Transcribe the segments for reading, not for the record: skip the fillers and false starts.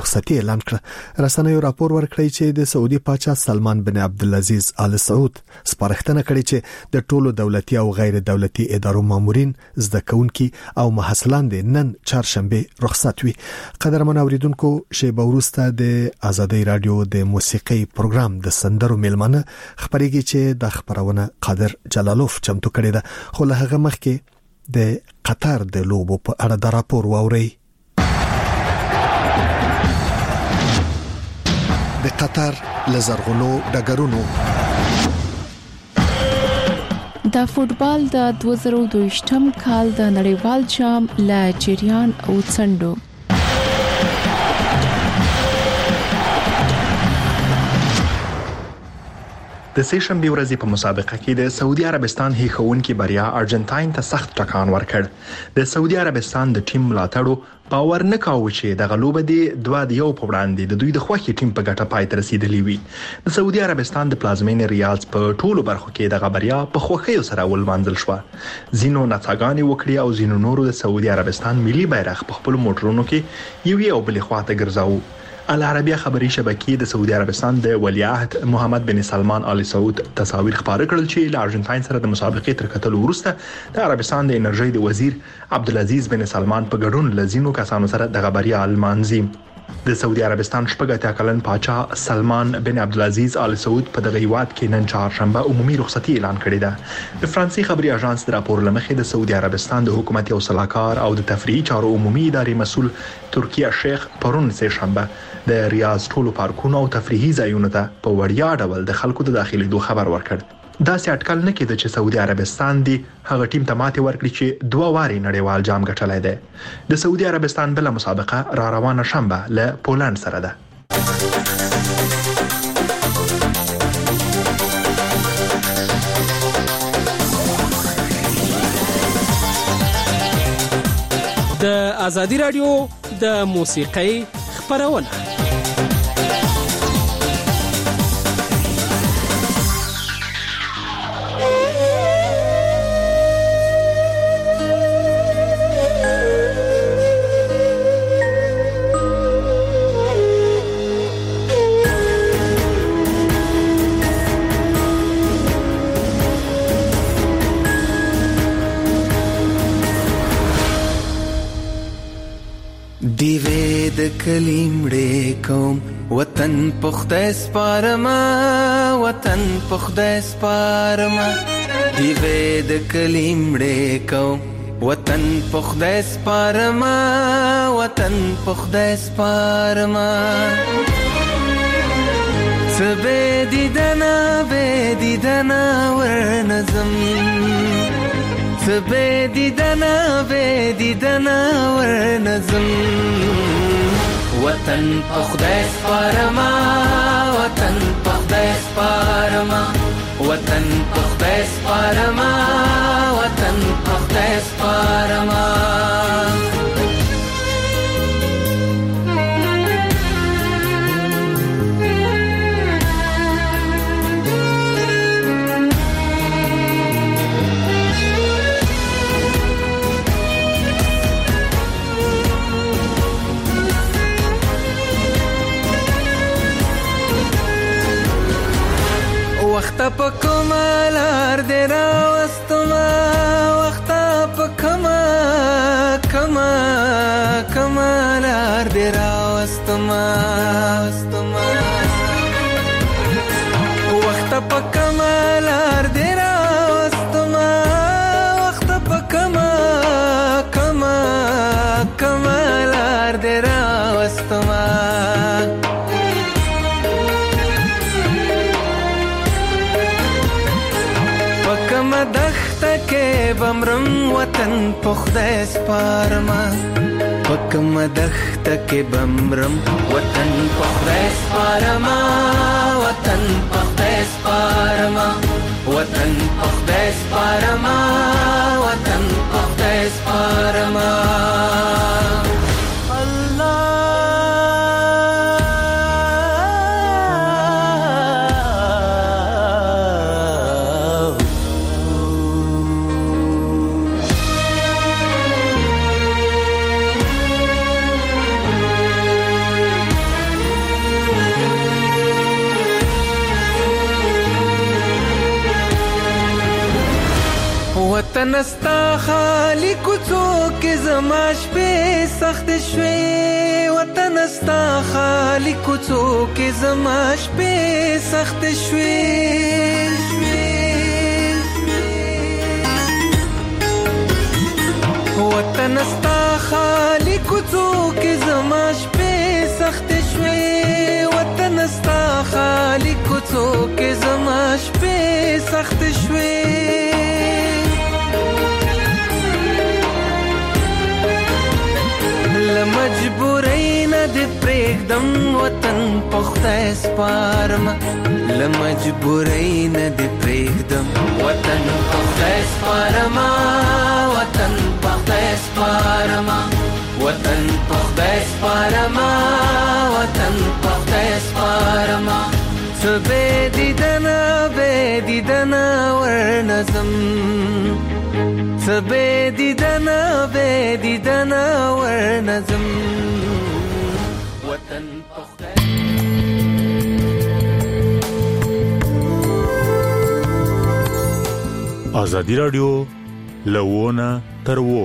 رخصتي اعلان کړه. رسنیو راپور ورکړی چې د سعودي پاچا سلمان بن عبدالعزیز آل سعود سپارښتنه کړې چې د ټولو دولتي او غیر دولتي ادارو مامورین، زده کوونکي او محصلان د نن چهارشنبه رخصت وي. قدرمن اوریدونکو، شیبه وروسته د آزادۍ رادیو د موسیقي پروګرام د سندرو میلمانه خبرېږي چې د خبرونه قادر جلالوف چمتو کړی ده. خو له هغه مخکې د قطر د لوبو په اړه د راپور واوري. د قطر لزرغلو ډګرونو د فوتبال د 2022م کال د نړیوال جام لا جریان او څنډو د سې شنبه ورځې په مسابقه کې د سعودي عربستان هیښوونکي بریا ارجنټاین ته سخت ټکان ورکړ. د سعودي عربستان د ټیم ملاتړو باور نه کاوه چې د غلوبه دی 2-1 په وړاندې د دوی د خوښي ټیم په ګټه پای ته رسیدلی وي. د سعودي عربستان د پلازمینې ریاض په ټولو برخو کې د غبریا په خوښۍ سره ولمانځل شو. زینو نڅاګانې وکړي او زینو نورو د سعودي عربستان ملي بیرغ په خپل موټرونو کې یو بل خواته ګرځاو. العربیه خبري شبکې د سعودي عربستان د ولیعهد محمد بن سلمان آل سعود تصاویر خبره کړل چې له ارجنټاین سره د مسابقې تر کتلو وروسته د عربستان د انرژي د وزیر عبدالعزیز بن سلمان په ګډون لزینو کسانو سره د غبریا المانزي. د سعودي عربستان شپږ کلن پاچا سلمان بن عبدالعزیز آل سعود په دغه هیواد کې نن چهارشنبه عمومي رخصتي اعلان کړې ده. د فرانسې خبري اژانس د راپور لمخې د سعودي عربستان د حکومت او صلاحکار او د تفریحي چارو عمومي ادارې مسول ترکیه شیخ پرون سه شنبه د ریاض ټولو پارکونو او تفریحي ځایونو ته په وړیا ډول د خلکو د داخلي دوه خبر ورکړ. دا سې اټکل نه کېده چې سعودي عربستان دی هغه ټیم ته ماته ورکړي چې 2 واري نړیوال جام ګټلای دی. د سعودي عربستان بل مسابقه را روانه شنبه له پولند سره ده. د آزادۍ رادیو د موسیقۍ خبرونه کلیمړې کوم وطن پخته سپارما وطن پخته سپارما دیوې د کلیمړې کوم وطن پخته سپارما وطن پخته سپارما سبه دیدنا ورنظم سبه دیدنا ورنظم وطن پخته سپارما وطن پخته سپارما وطن پخته سپارما وطن پخته سپارما وخت په کمالار دې راوستما وخت په کمالار دې راوستما وخت په کمالار دې راوستما وخت په کمالار دې راوستما بمرم وطن پخته سپارما پکم دخت کې بمرم وطن پخته سپارما وطن پخته سپارما وطن پخته سپارما وطن پخته سپارما وطن استا خالی کوڅو کې زما شپې سخت شوې وطن استا خالی کوڅو کې زما شپې سخت شوې وطن استا خالی کوڅو کې زما شپې سخت شوې وطن استا خالی کوڅو کې زما شپې سخت شوې لمجبورۍ نه دې پرېږدم وطن په خدای سپارم لمجبورۍ نه دې پرېږدم وطن په خدای سپارم وطن په خدای سپارم وطن په خدای سپارم وطن په خدای سپارم څه بې دیدنه ورنظم څه بې دیدنه ورنظم وطن په خدای ازادي رادیو لوونه تر وو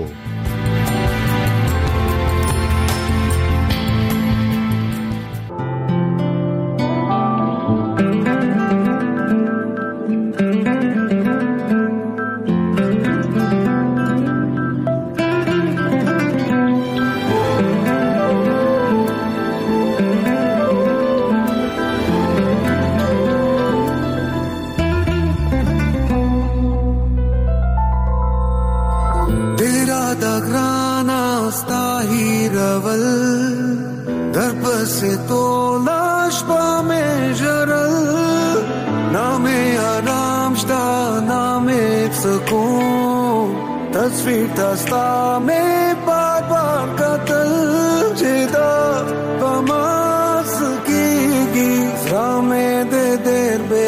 تصویر دستا میں بار بار قتل جدا بماس کی گی زرامے دے دیر بے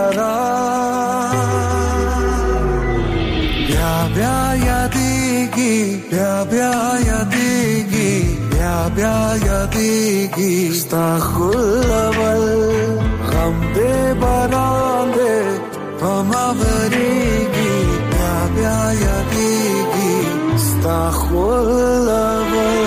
قرار بیا بیا یادیگی بیا بیا یادیگی بیا بیا یادیگی استغفر اول غم دے باران دے بماوریگی بیا بیا یادیگی استغفر اول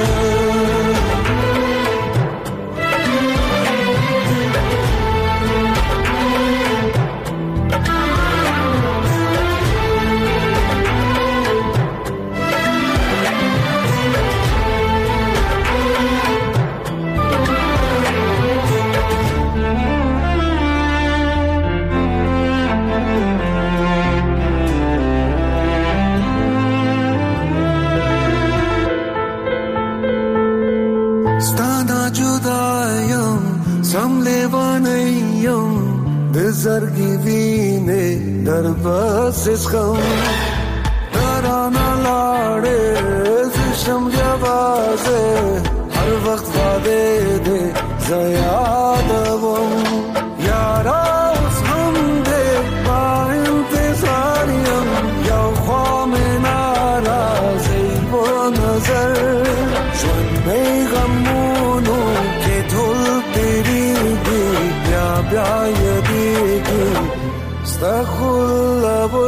زرگی وینے در بس اس غم درانا لاڑے زشم جوازے ہر وقت وعدے دے زیادوم یارا اس غم دے با انتظاریم یو خوام نارازی و نظر جن میں غمونو کے دھل تیری دی بیا بیا یدیگی استغفر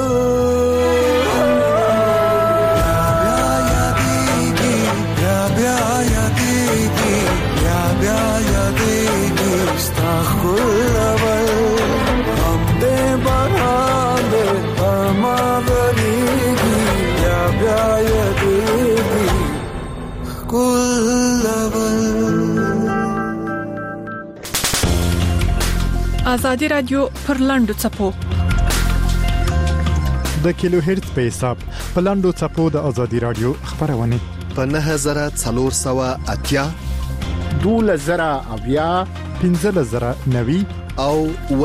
ازادي رادیو پر لاندو چپو د کیلو هرتز په حساب په لاندو چپو د ازادي رادیو خبرونه په 9480 2000 1590 او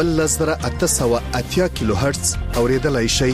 1880 کیلو هرتز اوریدلای شي.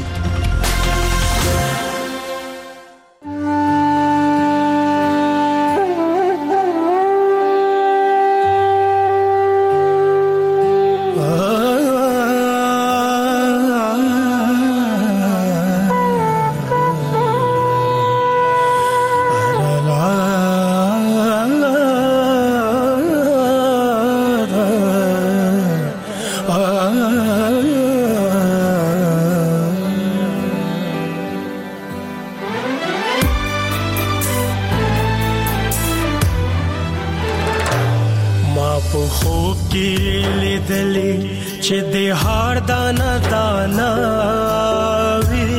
په خوب کې لیدلې چې د هار دانا دانا وی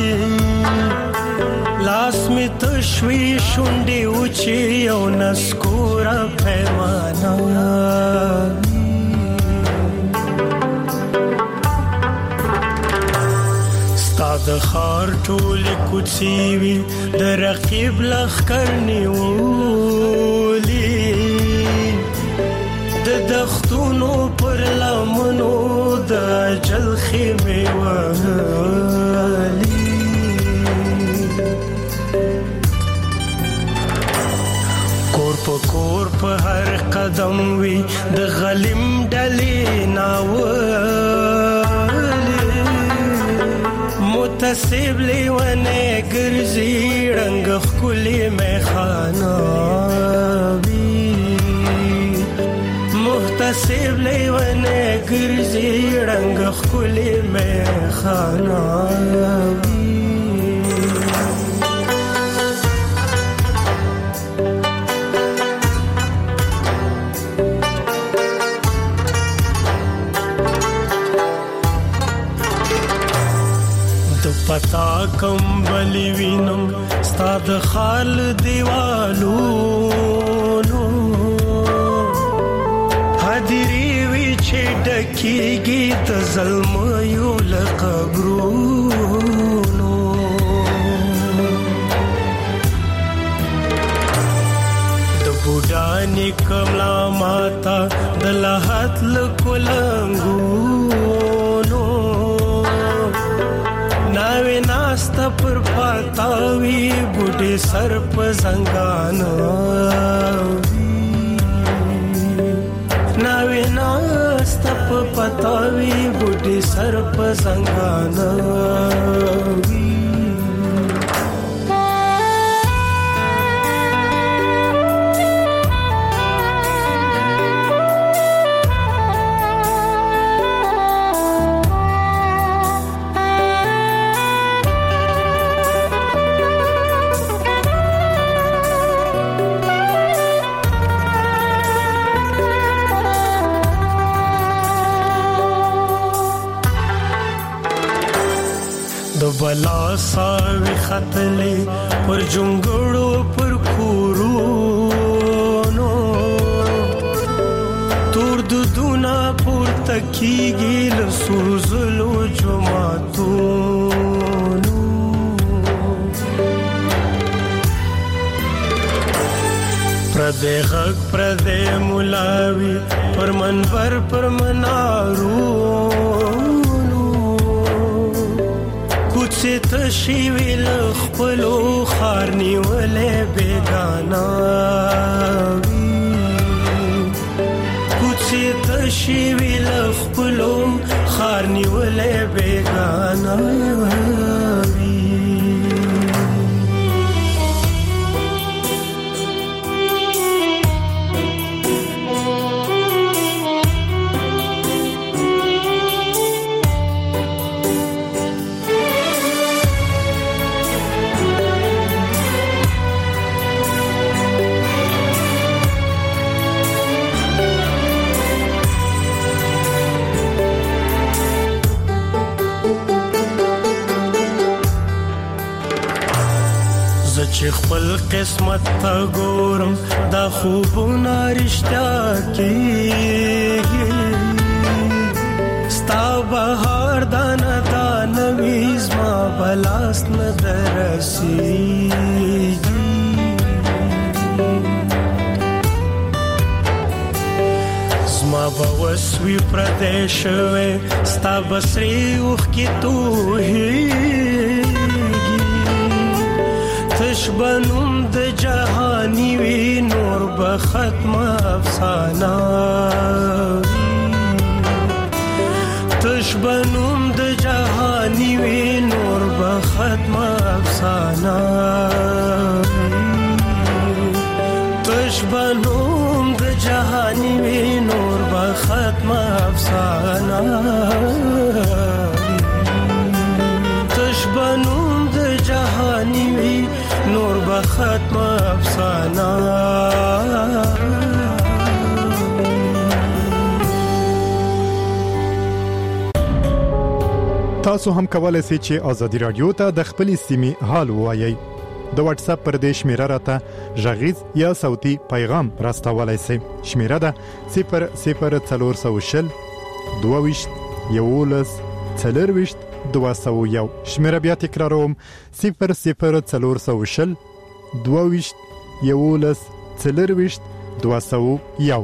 لاس می تشوي شونډې اوچې او نسکوره پیمانه د خار ټولې کوڅې وي د رقیب لښکر نیولې د دښتونو پر لمنو د اجل خیمې وهلې کور په کور په هر قدم وي د غلیم ډلې ناولې متصب لیونه ګرځي رنگ خولي میخانه وی متصب لیونه ګرځي رنگ خولي میخانه وی پتا کمبلی وینم ستاد خال دیوالو نو حدیری وی چې ډکیږي د ظلم یو لقبرونو د بوډانی کملا ماتا د لحد لکولنګو ناوی ناستا پر پاتاوی بوډی سر په زنګانو ناوی ناستا په پاتاوی بوډی سر په زنګانو بلا ساوی خطلی پر جنگڑو پر کورونو تور دودونا پر تکیگی لسوزلو جماعتونو پردے غق پردے ملاوی پر منبر پر منارو کوڅه تشي ویل خپلو خار نیولې بیگانا کوڅه تشي ویل خپلو خار نیولې بیگانا چې خپل قسمت ته ګورم دا خوبونه رښتیا کېږي ستا بهار دانه دانه وي زما بلاس نه درسېږي زما به وسوي پردی شوی ستا به سرې اوښکې تویېږي تشبنم د جهانی وی نور به ختم افسانه تشبنم د جهانی وی نور به ختم افسانه تشبنم د جهانی وی نور به ختم افسانه تشبنم د جهانی وی نور به ختم افسانه تاسو هم کولای شئ چې ازادي رادیو ته د خپل سیمې حال ووایي. د واتس اپ پر دې شمیره راته ژغیز یا صوتي پیغام راستولای شئ. شمیره ده 00420 22 11 40 201. شمیره بیا تکراروم 00420 22 11 40 201.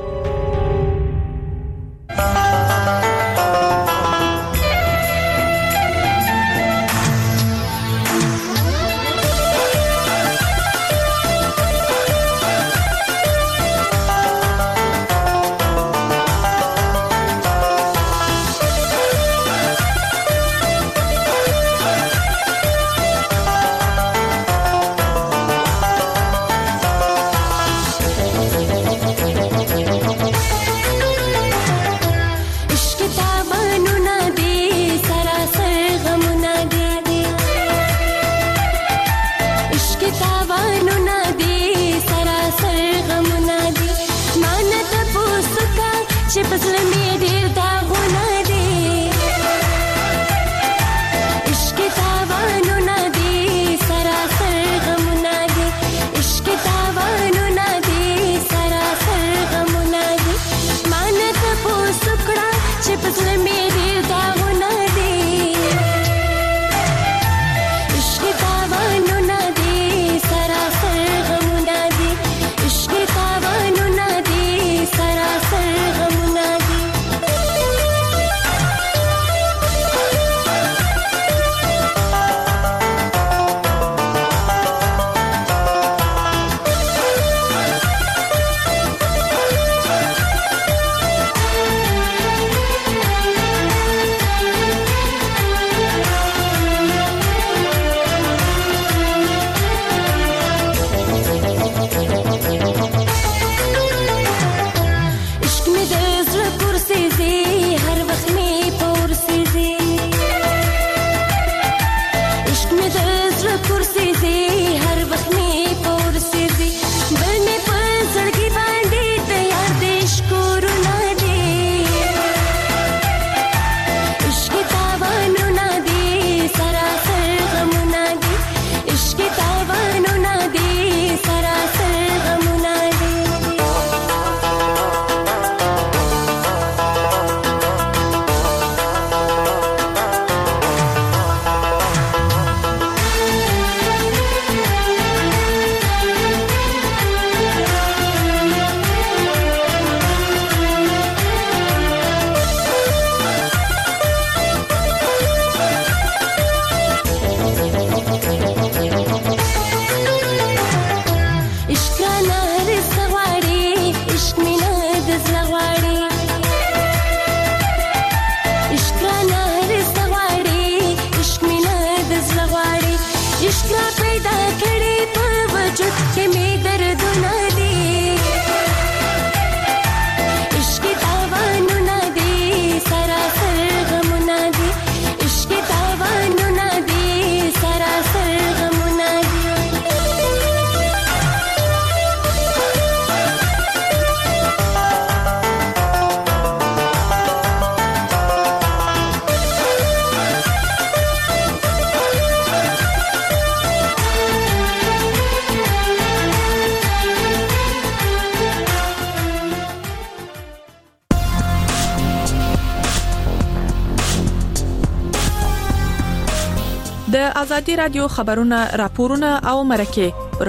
د ازادي رادیو خبرونه راپورونه او مرکه پر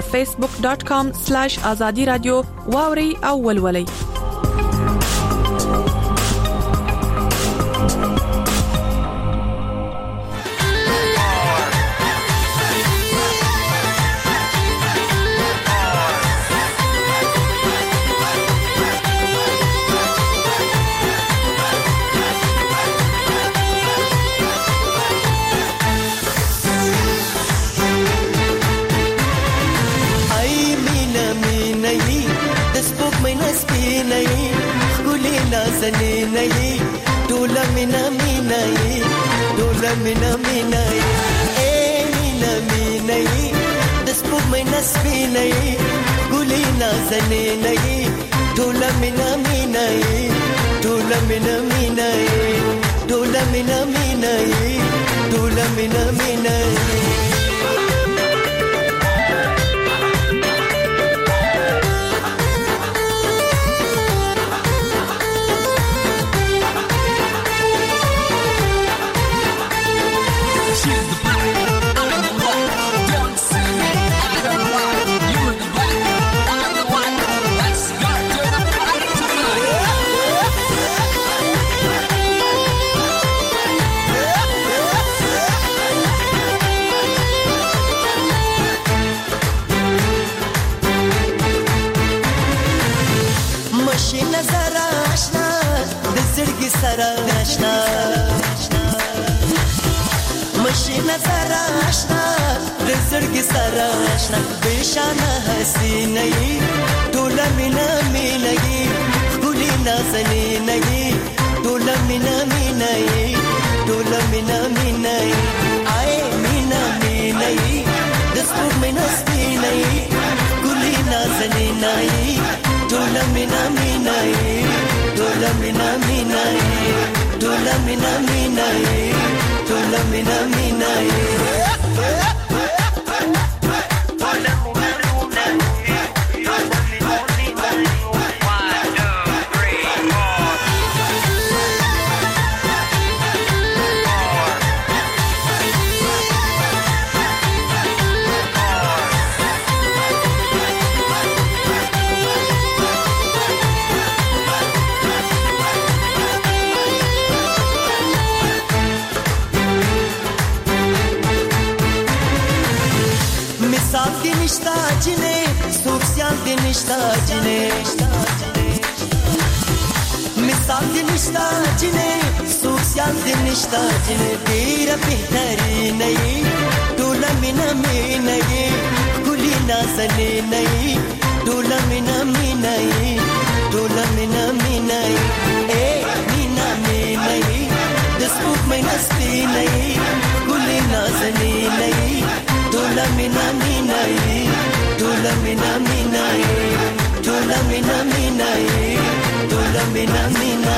facebook.com/azadi-radio واوري او ولولي. زنيني دولا منا ميناي دولا منا ميناي اي منا ميناي دسبوك منا سبيناي قولينا زنيني دولا منا ميناي دولا منا ميناي دولا منا ميناي مینا مینا سره آشنا مشي نظر آشنا د زړګي سره آشنا بشانه حسینه ټول مینا مینا ګولي نازني نه ټول مینا مینا ټول مینا مینا آی مینا مینا د سپوږ مینا سپینه ګولي نازني نه ټول مینا مینا Dola mina mina dola mina mina dola mina mina nishta jine soksyan de nishta jine misal de nishta jine soksyan de nishta jine tera behtari nahi dola mina mina guli nazane nahi dola mina mina dola mina mina mina mina despuk mina sti nahi guli nazane nahi dola mina mina dola mina mina dola mina mina dola mina mina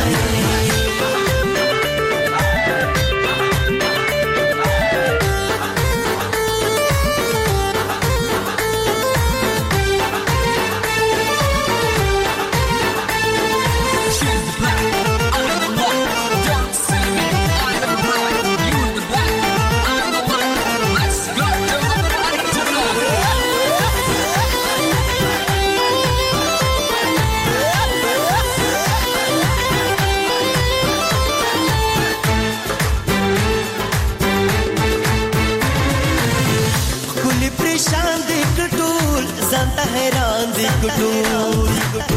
हैरान दी कटूल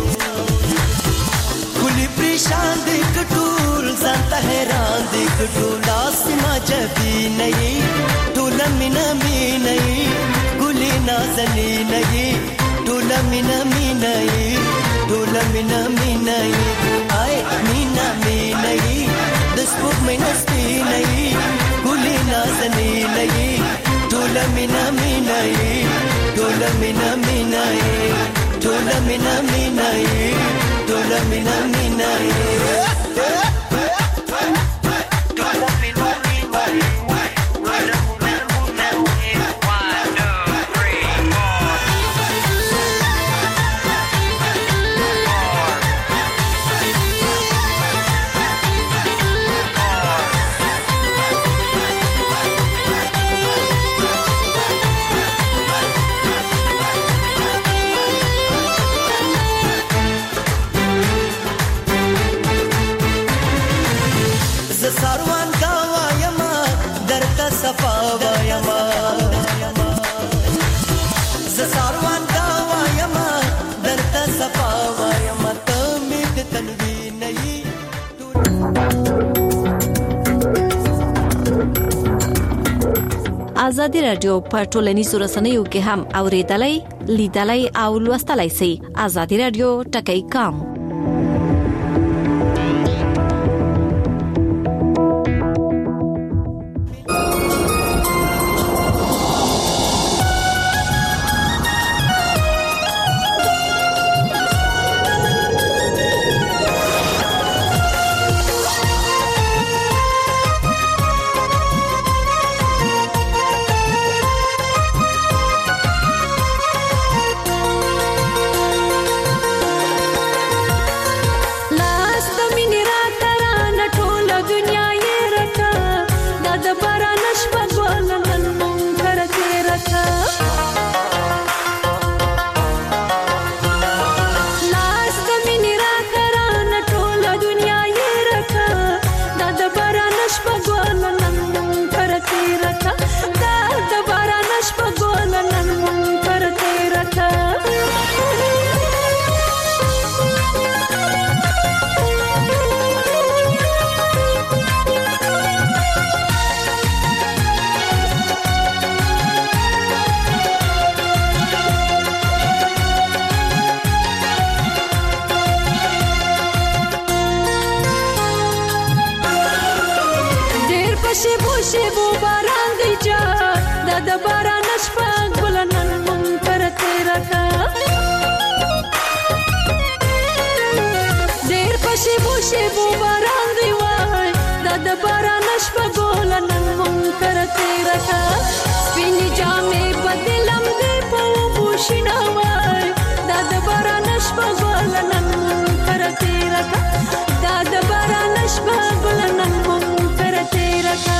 कुली परेशान दी कटूल ज़ाता हैरान दी कटूल आसमा जबी नहीं टोला मिना मी नहीं कुली नाज़नी नहीं टोला मिना मी नहीं टोला मिना मी नहीं आए मीना मी नहीं दस्पुक में नस्ती नहीं कुली नाज़नी नहीं टोला मिना मी नहीं Dola mina mina dola mina mina dola mina mina dola mina sarwan gawa yama darta safa yama sarwan gawa yama darta safa yama tamid tanvi nahi آزادی رادیو په ټولنیزو رسنیو کې هم اوریدلای لیدلای او لوستلای شئ آزادی رادیو ټکی کام شیبو شیبو باران دی وای دا د باران شپه ګول نن مونږ تر تیر کا سپینې جامې بدلم دې په بوشینه وای دا د باران شپه ګول نن مونږ تر تیر کا دا د باران شپه ګول نن مونږ تر تیر کا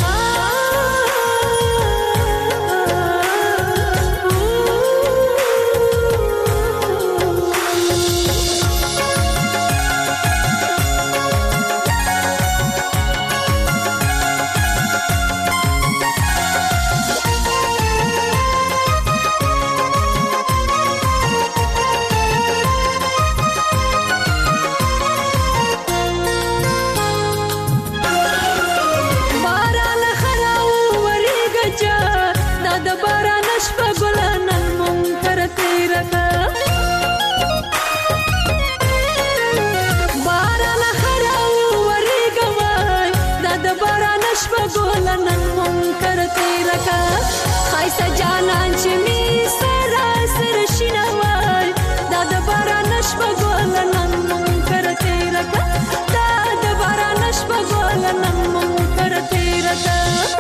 جانان چې می سره سره شینوای دا د باران شپه ګول نن مونږ تر تیر کا دا د باران شپه ګول نن مونږ تر تیر کا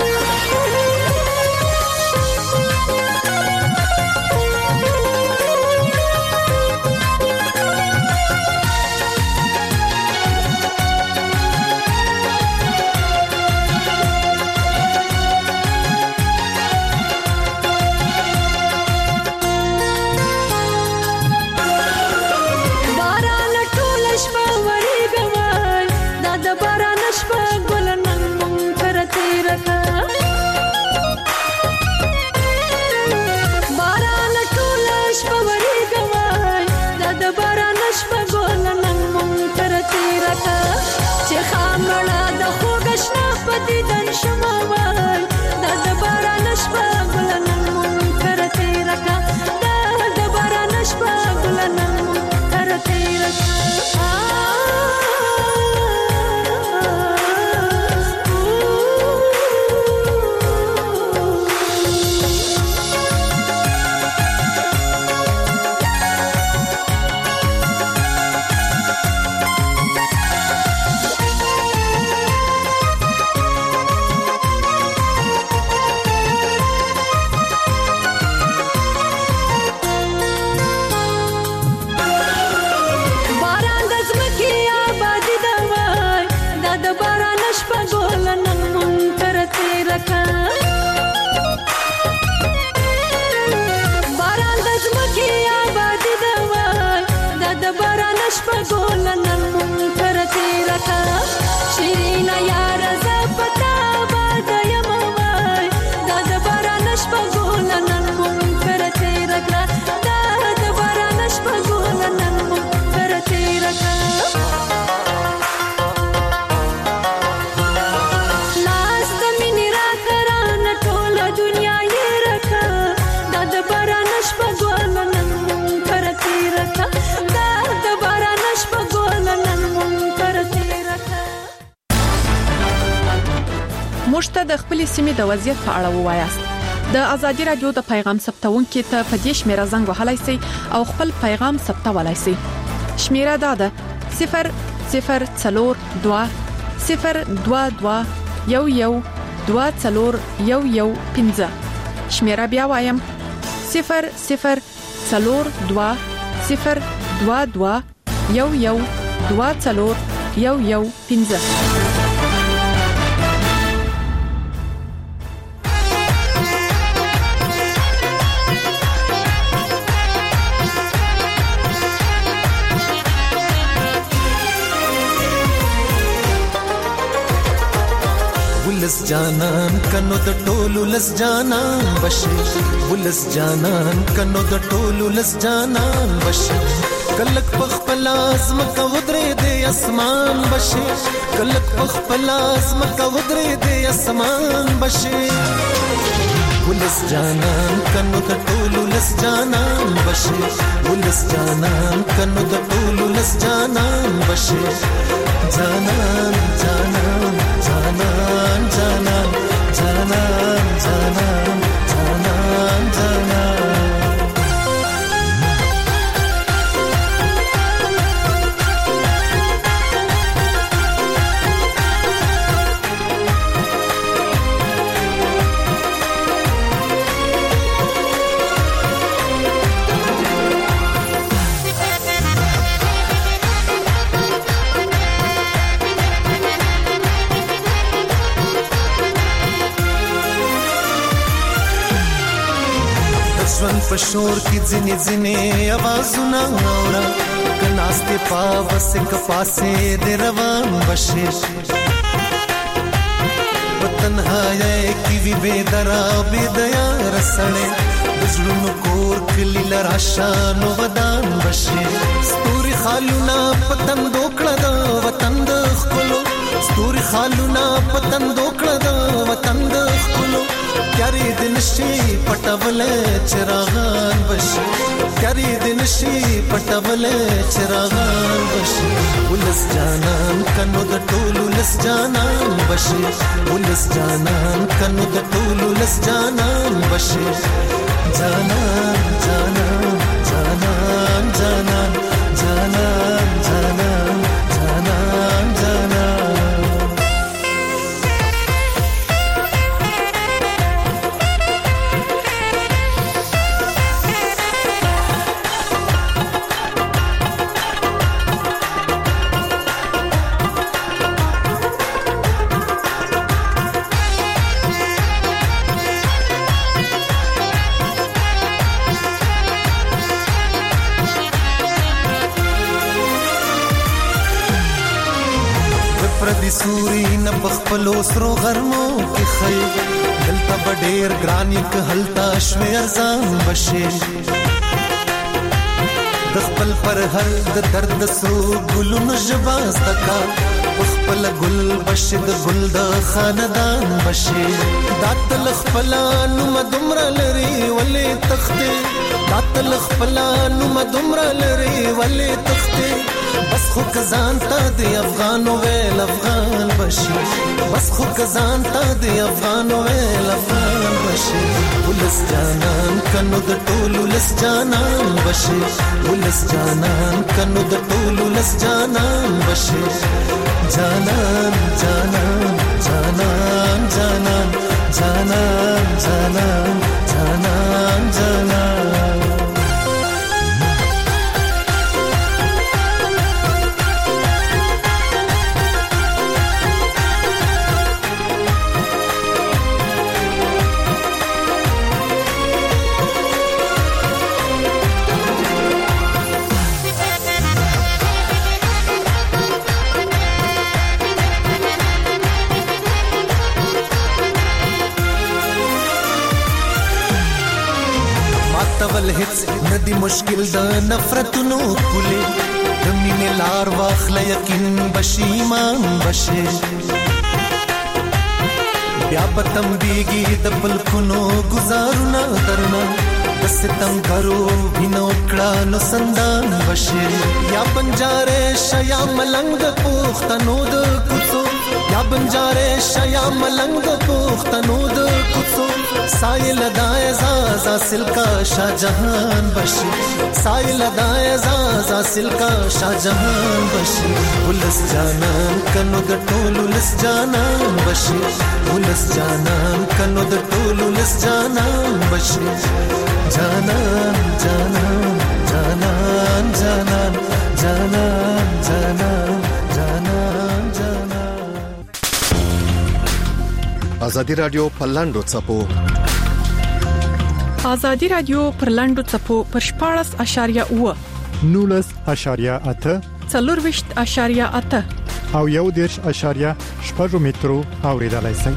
موږ د خپل سیمې د وضعیت په اړه ووایاست د ازادي رادیو د پیغام ثبتونکو ته په دې شمیره زنګ وهلای شئ او خپل پیغام ثبتولای شئ شمیره دا ده 0042 022 112415 شمیره بیا وایم 0042 022 112415 ولس جانان کنو د ټولو لس جانان بشي ولس جانان کنو د ټولو لس جانان بشي کلک پخپل ازم کا ودرې د اسمان بشي کلک پخپل ازم کا ودرې د اسمان بشي ولس جانان کنو د ټولو لس جانان بشي ولس جانان کنو د ټولو لس جانان بشي جانان جانان جانان جانان جانان جانان جانان جانان پشور کی ځنې ځنې आवाजونه اورا کناسته پاوس کپاسه د روان بشه وطنهای کی وی بدرا بدیا رسړې بزړونو کور کلی لراشانو ودان بشه ستوري خالونا پتن دوکړه د وطن د خلو ستوري خالونا پتن دوکړه د وطن د خلو کاری دن شي پټول چراغان بشي کاری دن شي پټول چراغان بشي ولس جانان کنو د ټولو لس جانان بشي ولس جانان کنو د ټولو لس جانان بشي جانان جانان جانان جانان جانان جانان جانان جانان پردي سوري نه بخپلو سرو غرمو کې خي دلته بډېر ګراني که هلتا شوي ارزان بشي د خپل پر هر د درد سرو ګلونو ژباز تکا خپل ګل بشي د ګل د خاندان بشي داتل خپلانو مدمر لري ولې تخته داتل خپلانو مدمر لري ولې تخته بس خو کزان تا دی افغانو ویل افغان بشي بس خو کزان تا دی افغانو ویل افغان بشي ولس جانان کنو د ټولو لس جانان بشي ولس جانان کنو د ټولو لس جانان بشي جانان جانان جانان جانان جانان جانان جانان جانان تول هیڅ ندی مشکل د نفرتونو کولې د مینې لار واخله یقین بشي ایمان بشي بیا پتم دیږي د پلکونو گزارونه درنه د ستم غرو بینو کړه نو سندان بشي یا بنجاره شیا ملنګ پوختنو د کوڅو یا بنجاره شیا ملنګ پوختنو د کوڅو سایل دای زازا سلکا شاهجهان بشي سایل دای زازا سلکا شاهجهان بشي ولس جانان کنو د ټولو لس جانان بشي ولس جانان کنو د ټولو لس جانان بشي جانان جانان جانان جانان جانان جانان جانان جانان ازادي رادیو پلاندو چپو ازادي رادیو پر لاندو چپو پر 14.8 19.8 څلورويشت.8 او 1.8 مترو اوریدلای شئ.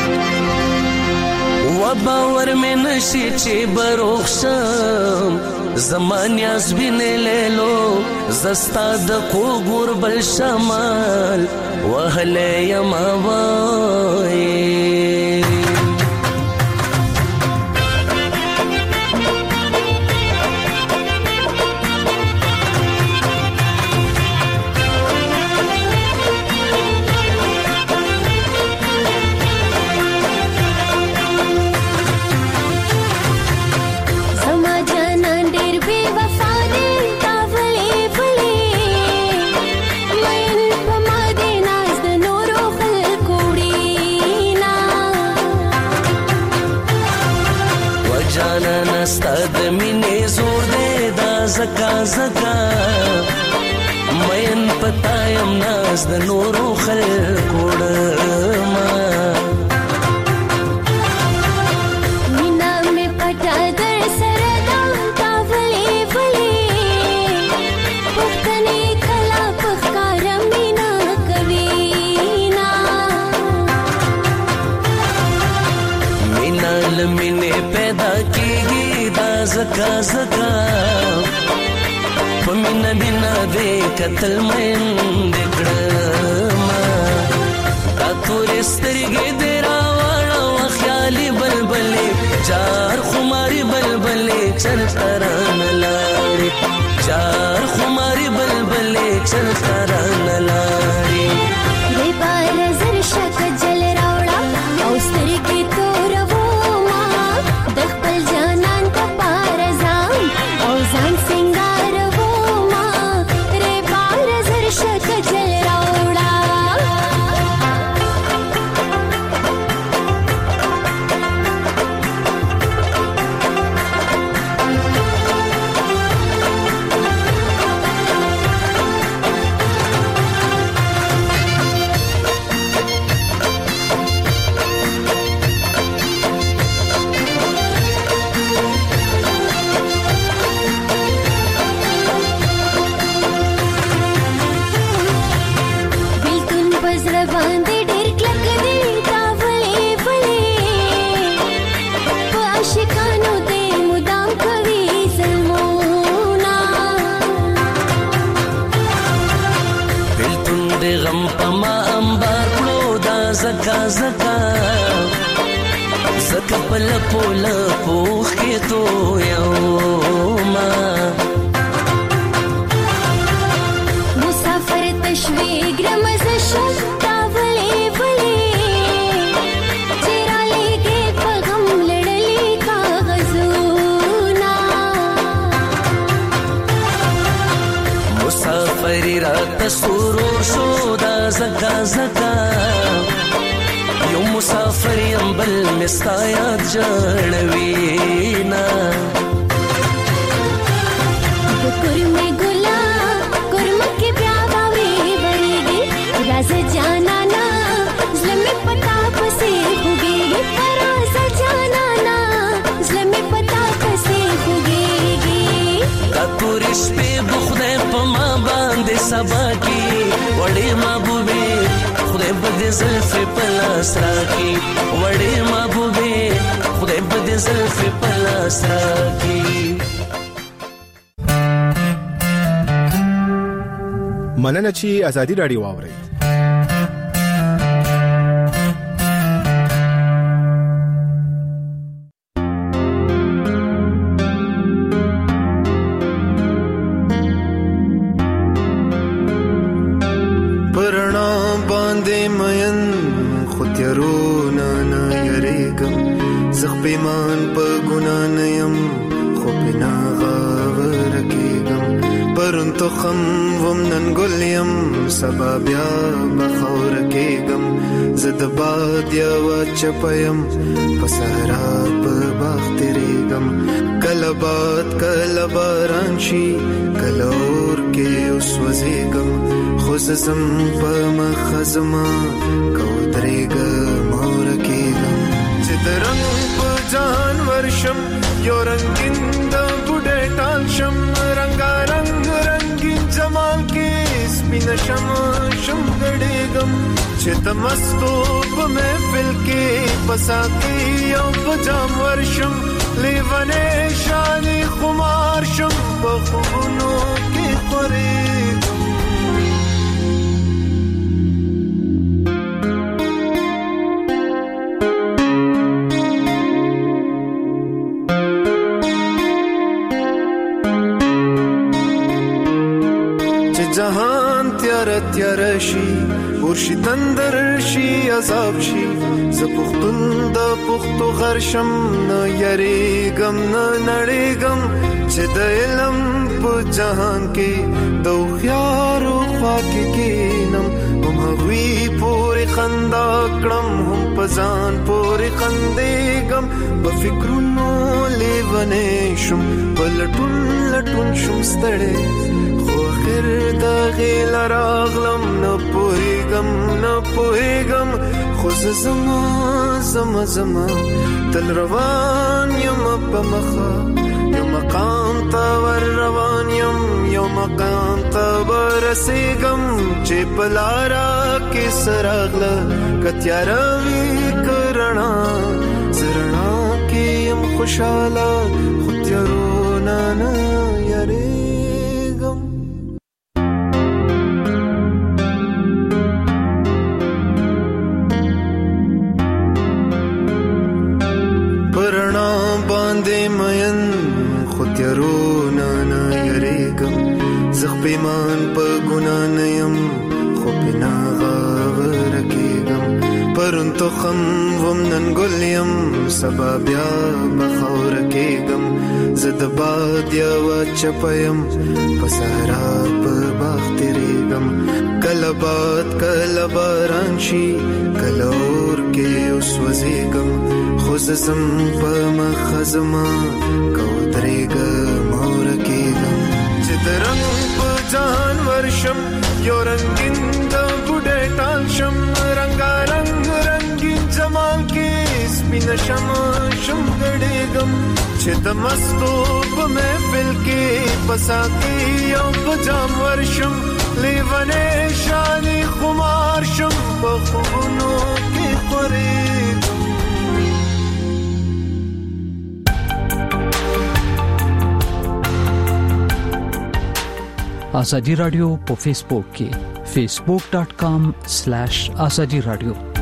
باور میں نشی چی بروخشم زمانیاز بینه لیلو زستا د کوګور بل شمال وهله یما وای ستاد مینې زور دې دا زکا زکا مین پتایم ناز د نورو خلکو ډما مینا مې پټا در سره دا تاولې ولې پختنې کلا پخکار مینا کوي نا مینا لمنې پیدا کیږي زکا زکا پمینا بینا دے قتل مین دکڑما دا تورسترگی دیرا وانا و خیالی بلبلی جار خماری بلبلی چل تران لاری جار خماری بلبلی چل تران لاری دے بار زر شک جل راوڑا او سترگی تور ووما دخپل جانان ځان سنگار ووما ری بار زر شک جل راوړا زکا زکا زکا پلپو لپو خیتو یوما مسافر تشویق رمز شد تاولی ولی چرا لے گے پغم لڑلی کاغذونا مسافری رات سرور شودا زکا زکا یو مسافر یم بل مستایات جړوینا کورمه ګلا کورمه کې بیا باوي ورېږي راز جانا نا زلمه پتا پسې خوږيږي راز جانا نا زلمه پتا پسې خوږيږي دا تورې شپې بخدای په ما باندې سبا کی وړې محبوبې خدای بده زلفې پلاس راکی وړې محبوبې خدای بده زلفې پلاس راکی مننه چې ازادي رادیو واوري پیمان په ګنا نه يم خو بنا غاور کېږم پرون تخم وم نن ګل يم سبا بیا بخور کېږم زه د باد یوه چپه یم په صحرا په باغ تېرېږم کله باد کله باران شي کله اور کې وسوځېږم خو زه ځم په مخه زما که ودرېږم ورکېږم چې د رنګ په جان ورشم یو رنګین د بوډۍ ټال شم رنګارنګ رنګین جمال کې سپینه شم ګډېږم چې د مستو په محفل کې په ساقي او په جام ورشم لیوانه شانی خمار شم په خوبونو کې خورېږم چې جهان تیار تیار شي ورشي تندر شي عذاب شي زه پښتون د پښتو غرشم نه یریږم نه نړېږم چې د علم په جهان کې د هوښیارو خوا کې کښېنم هم هغوی پورې خندا کړم هم په ځان پورې خندېږم په فکرونو لیونی شم په لټون لټون شم ستړی خیر دا غیل راغلم نه پوهیږم خو زما تل روان یم په مخه یو مقام ته ور روان یم یو مقام ته ورسېږم چې په لاره کې سراغله که تیاره وي که رڼا زه رڼا کې یم خوشحاله خو تیارونه نه یریږم پیمان په ګنا نه یم خو بنا غاور کېږم پرون تخم وم نن ګل یم سبا بیا بخور کېږم زه د باد یوه چپه یم په صحرا په باغ تېرېږم کله باد کله باران شي کله اور کې وسوځېږم خو زه ځم په مخه زما که ودرېږم اور کېږم چې د رنګ په جان ورشم یو رنگین د بوډۍ ټال شم رنګارنګ رنگین جمال کې سپینه شم ګډېږم چې د مستو په محفل کې په ساقي او په جام ورشم لیونی شانې خمار شم په خوبونو کې خورېږم آزادی رادیو په فیسبوک کې facebook.com/azadi radio